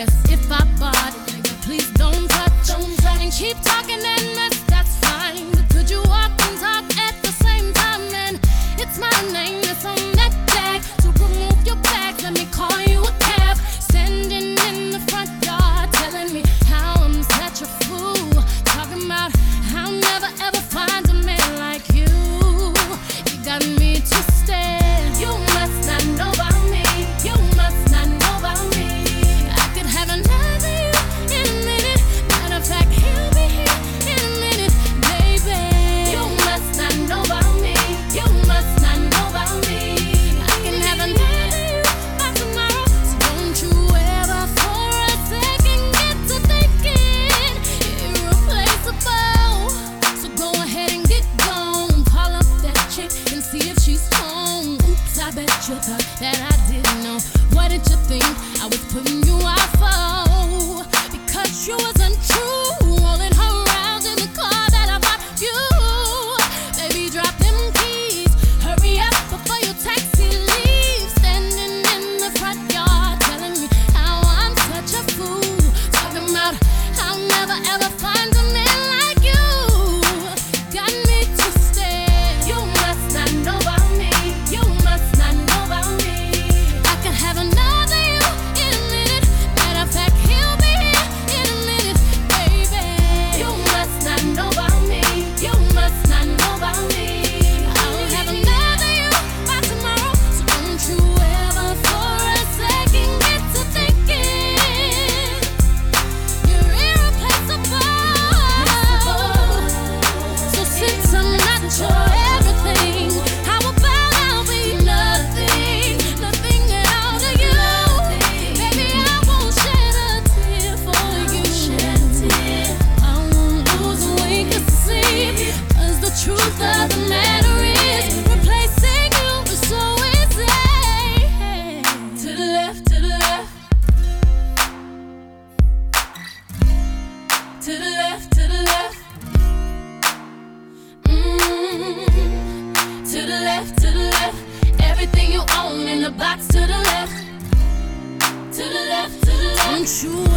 guess if I bought it, nigga, please don't touch. And keep talking and that's fine. But could you walk and talk at the same time? And it's my name that's on that tag. To remove your bags, let me call you a cab. Standing in the front yard, telling me how I'm such a fool. Talking about I'll never ever find a man like you. You got me twisted. You must not know about me. You must not know about me. I could have another you in a minute. Matter of fact, he'll be here in a minute, baby. You must not know about me. You must not know about me. I can have another you by tomorrow. So don't you ever for a second get to thinking irreplaceable. So go ahead and get gone. Call up that chick and see if she's home. Oops, I bet you thought that I didn't know. What did you think I was putting you out for? Because you wasn't true. Rolling her around in the car that I bought you. Baby, drop them keys. Hurry up before your taxi leaves. Standing in the front yard, telling me how I'm such a fool. Talking about I'll never ever find a man like you. Got me twisted. You must not know about me. You must not know about me. I could have another you in a minute. Matter of fact, he'll be here in a minute, baby. You must not know about me. You must not know about me. I'll have another you by tomorrow. So don't you ever for a second get to thinking you're irreplaceable. So since I'm not your everything, how about I'll be nothing, nothing at all to you? Baby, I won't shed a tear for you. I won't lose a wink of sleep. 'Cause the truth of the matter is, replacing you is so easy. To the left, to the left. To the left, to the left. To the left, to the left. Everything you own in the box to the left. To the left, to the left. Don't you